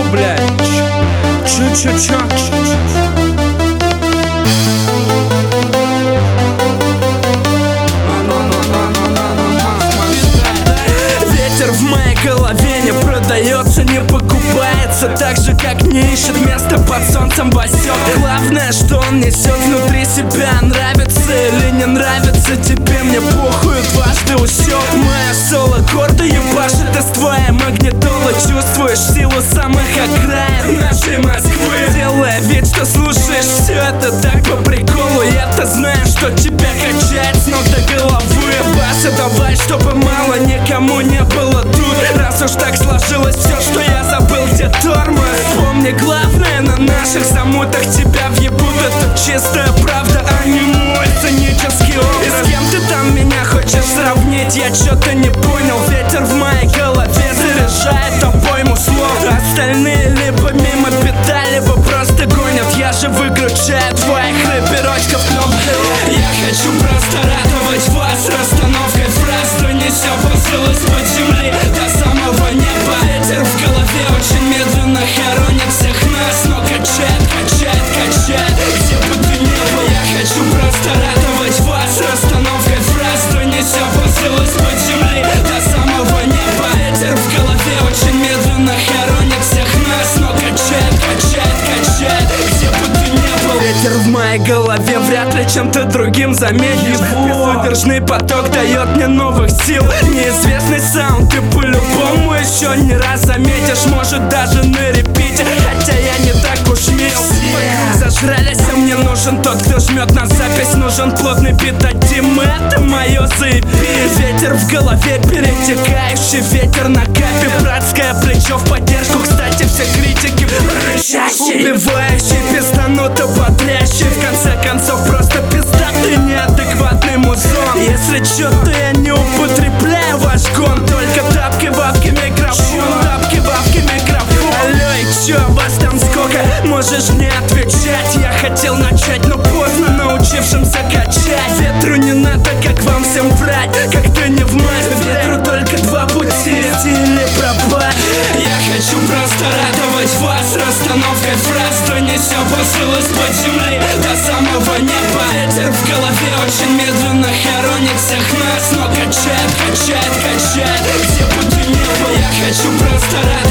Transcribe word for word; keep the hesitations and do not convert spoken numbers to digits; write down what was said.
блядь. Чу-чу-чу. Ветер в моей голове не продается, не покупается, так же как не ищет место под солнцем босёк. Главное, что он несет внутри себя. Нравится или не нравится тебе, мне похуй, дважды усек. Моя соло гордо ебашит из твоей магнитолы. Чувствуешь силу самых окраин нашей Москвы, делая вид, что слушаешь все это так по приколу. Я-то знаю, что тебя качает с ног до головы. Баса, давай, чтобы мало никому не было тут. Раз уж так сложилось все, что я забыл, где тормоз. Помни, главное, на наших замутах тебя въебут. Это чистая правда, а не мой сценический образ. И с кем ты там меня хочешь сравнить? Я чё-то не понял. Ветер в моей голове заряжает обойму слов. Остальные либо мимо педали, либо просто гонят. Я же выключаю твоих рэперочков, но я хочу просто радовать вас расстановкой фраз, что несёт посыл из-под земли до самого неба. Ветер в голове очень медленно хоронит всех нас, но качает, качает, качает, где бы ты ни был. Я хочу просто радовать вас расстановкой фраз, что несёт посыл из-под земли до самого неба. Ветер в голове очень медленно хоронит всех нас, но качает, качает, качает, где бы ты ни был. Ветер в моей голове вряд ли чем-то другим заметишь. Безудержный поток дает мне новых сил. Неизвестный саунд ты по-любому еще не раз заметишь, может даже на репите, хотя я не так уж мил. Зажрались, а мне нужен тот, кто жмет на запись. Нужен плотный бит от Димы, это мое заебись. Ветер в голове, перетекающий ветер на капе. Братское плечо в поддержку, кстати, все критики рычащие. Убивающий, пиздануто бодрящий. В конце концов, просто пиздатый, неадекватный музон. Если чё-то я не употребляю ваш гон, только тапки, бабки, микрофон, тапки, бабки, микрофон. Алло, и чё, вас там сколько? Можешь не отвечать. Я хотел начать, но поздно, научившимся качать. Ветру не надо, как вам всем врать, как ты не в мать. Ветру только два пути, или пропасть. Я хочу просто радовать вас расстановкой фраз, что несёт посыл из-под земли до самого неба. Ветер в голове очень медленно хоронит всех нас, но качает, качает, качает, где бы ты ни был. Я хочу просто радовать